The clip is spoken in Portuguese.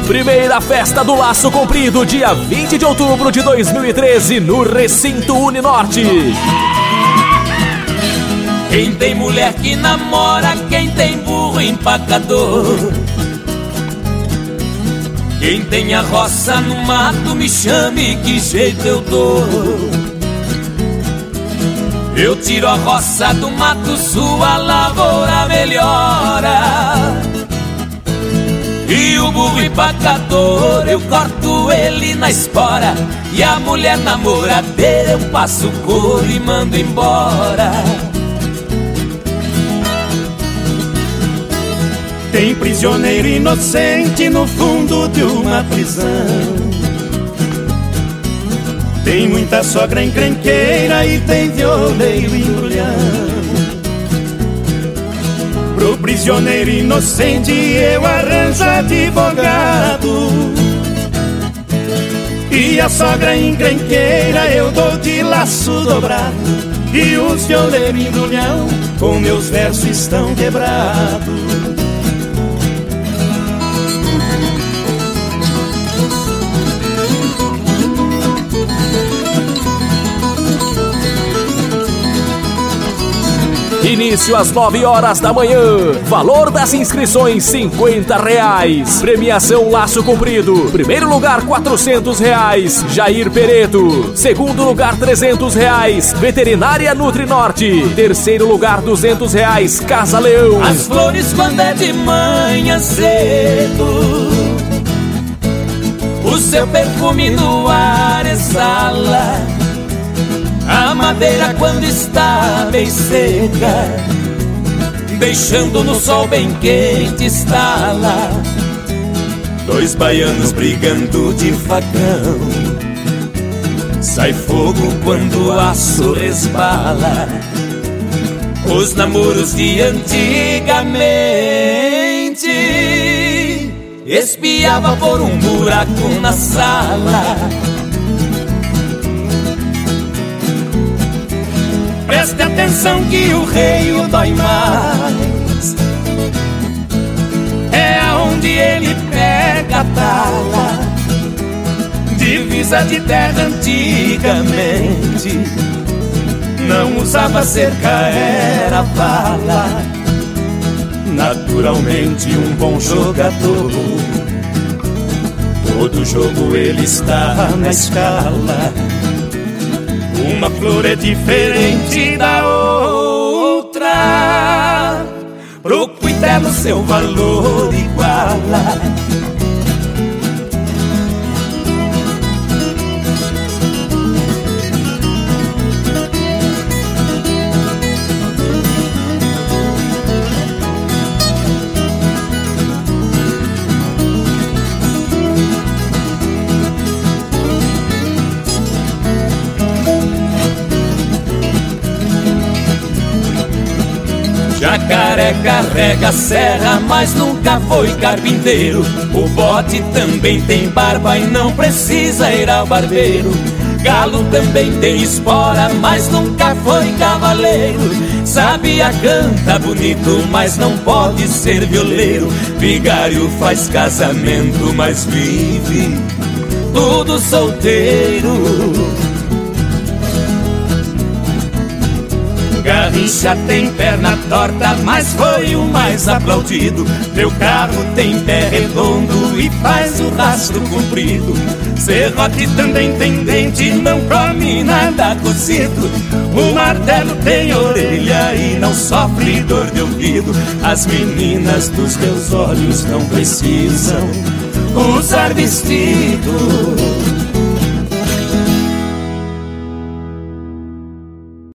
Primeira festa do Laço Comprido, dia 20 de outubro de 2013, no Recinto Uninorte. Quem tem mulher que namora, quem tem burro empacador, quem tem a roça no mato, me chame, que jeito eu dou. Eu tiro a roça do mato, sua lavoura melhora. E o burro empacador, eu corto ele na espora. E a mulher namoradeira, eu passo couro e mando embora. Tem prisioneiro inocente no fundo de uma prisão. Tem muita sogra encrenqueira e tem violeiro embrulhão. Pro prisioneiro inocente eu arranjo advogado, e a sogra encrenqueira eu dou de laço dobrado. E os violeiros embrulhão com meus versos estão quebrados. Início às 9 horas da manhã. Valor das inscrições R$50. Premiação Laço Comprido. Primeiro lugar R$400. Jair Pereto. Segundo lugar R$300. Veterinária Nutrinorte. Terceiro lugar R$200. Casa Leão. As flores quando é de manhã cedo, o seu perfume no ar exala. A madeira quando está bem seca, deixando no sol bem quente estala. Dois baianos brigando de facão, sai fogo quando o aço resbala. Os namoros de antigamente espiava por um buraco na sala. Preste atenção que o reio dói mais, é aonde ele pega a tala. Divisa de terra antigamente, não usava cerca, era bala. Naturalmente um bom jogador, todo jogo ele está na escala. Uma flor é diferente da outra, pro cuidado seu valor iguala. Jacaré carrega a serra, mas nunca foi carpinteiro. O bode também tem barba e não precisa ir ao barbeiro. Galo também tem espora, mas nunca foi cavaleiro. Sabia, canta bonito, mas não pode ser violeiro. Vigário faz casamento, mas vive tudo solteiro. Garrincha tem perna torta, mas foi o mais aplaudido. Meu carro tem pé redondo e faz o rastro comprido. Serrote também tem dente, não come nada cozido. O martelo tem orelha e não sofre dor de ouvido. As meninas dos teus olhos não precisam usar vestido.